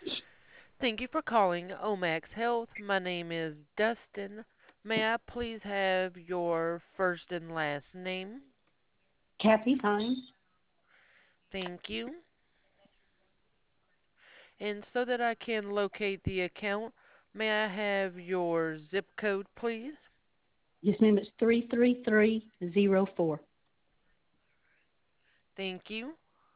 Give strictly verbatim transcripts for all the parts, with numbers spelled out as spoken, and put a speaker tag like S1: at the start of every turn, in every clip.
S1: Thank you for calling Omax Health. My name is Dustin. May I please have your first and last name?
S2: Kathy Hines.
S1: Thank you. And so that I can locate the account, may I have your zip code, please?
S2: Yes, ma'am. It's three three three zero four.
S1: Thank you.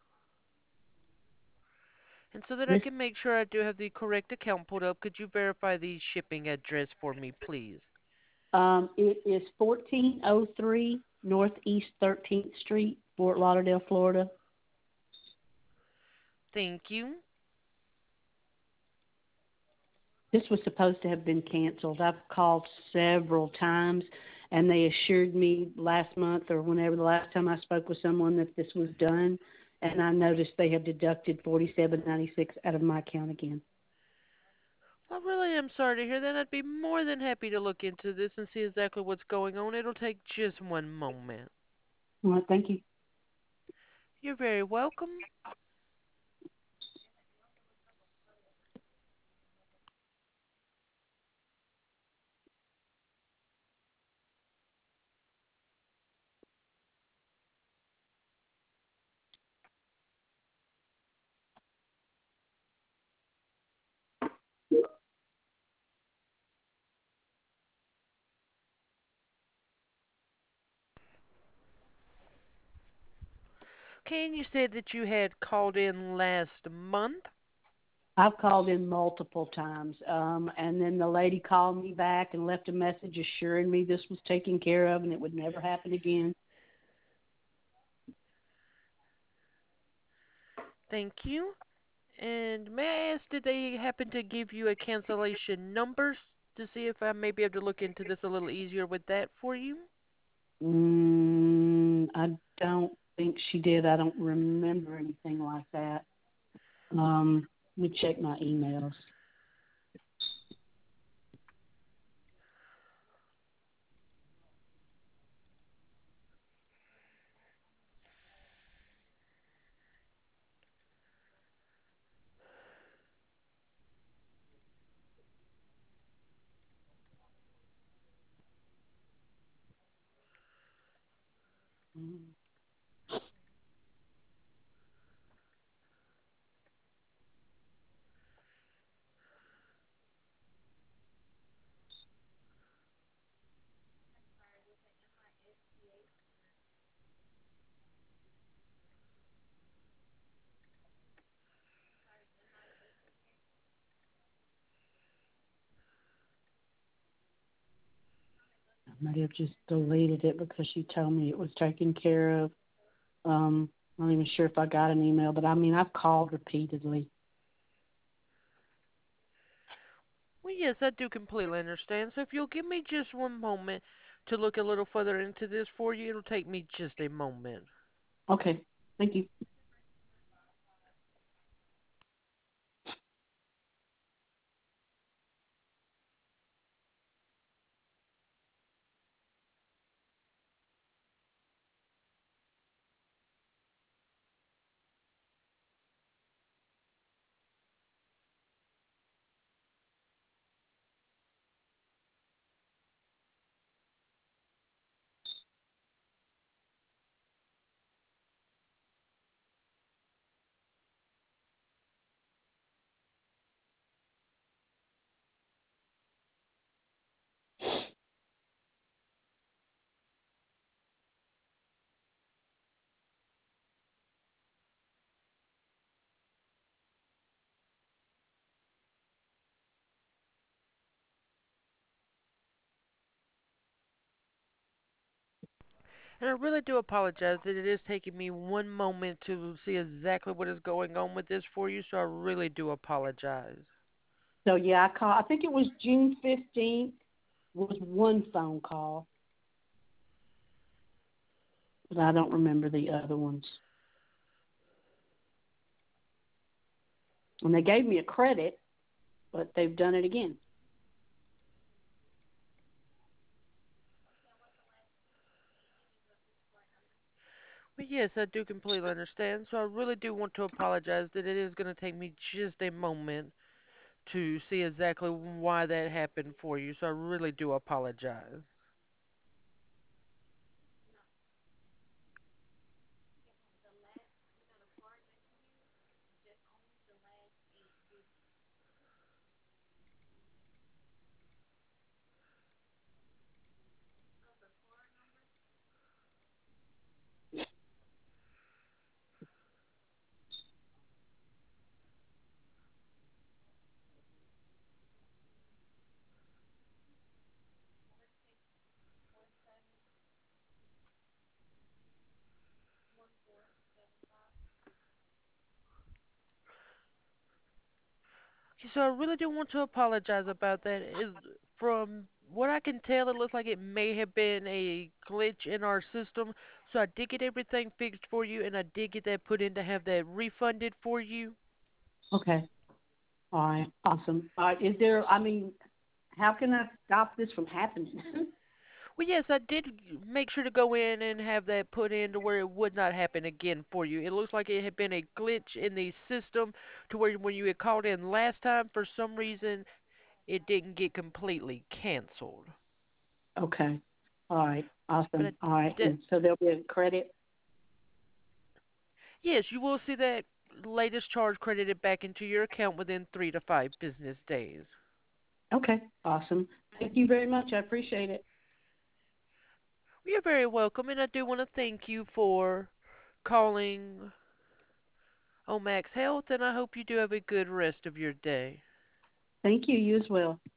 S1: And so that I
S2: Yes.
S1: can make sure I do have the correct account pulled up, could you verify the shipping address for me, please?
S2: Um, it is fourteen oh three Northeast thirteenth Street, Fort Lauderdale, Florida.
S1: Thank you.
S2: This was supposed to have been canceled. I've called several times, and they assured me last month or whenever the last time I spoke with someone that this was done. And I noticed they have deducted forty-seven ninety-six out of my account again.
S1: I really am sorry to hear that. I'd be more than happy to look into this and see exactly what's going on. It'll take just one moment.
S2: Well, thank you.
S1: You're very welcome. Okay, and you said that you had called in last month?
S2: I've called in multiple times, um, and then the lady called me back and left a message assuring me this was taken care of and it would never happen again.
S1: Thank you. And may I ask, did they happen to give you a cancellation number to see if I may be able to look into this a little easier with that for you?
S2: Mm, I don't think she did. I don't remember anything like that. Um, let me check my emails. Mm, I may have just deleted it because she told me it was taken care of. Um, I'm not even sure if I got an email, but I mean, I've called repeatedly.
S1: Well, yes, I do completely understand. So if you'll give me just one moment to look a little further into this for you, it'll take me just a moment.
S2: Okay, thank you.
S1: And I really do apologize that it is taking me one moment to see exactly what is going on with this for you, so I really do apologize.
S2: So yeah, I call. I think it was June fifteenth was one phone call, but I don't remember the other ones. And they gave me a credit, but they've done it again.
S1: But yes, I do completely understand. So I really do want to apologize that it is going to take me just a moment to see exactly why that happened for you. So I really do apologize. Okay, so I really do want to apologize about that. It, from what I can tell, it looks like it may have been a glitch in our system. So I did get everything fixed for you, and I did get that put in to have that refunded for you.
S2: Okay. All right. Awesome. All right. Is there? I mean, how can I stop this from happening?
S1: Well, yes, I did make sure to go in and have that put in to where it would not happen again for you. It looks like it had been a glitch in the system to where when you had called in last time, for some reason, it didn't get completely canceled.
S2: Okay. All right.
S1: But I
S2: Awesome. All right.
S1: de-
S2: And so there'll be a credit.
S1: yes, you will see that latest charge credited back into your account within three to five business days.
S2: Okay. Awesome. Thank you very much. I appreciate it.
S1: You're very welcome, and I do want to thank you for calling Omax Health, and I hope you do have a good rest of your day.
S2: Thank you. You as well.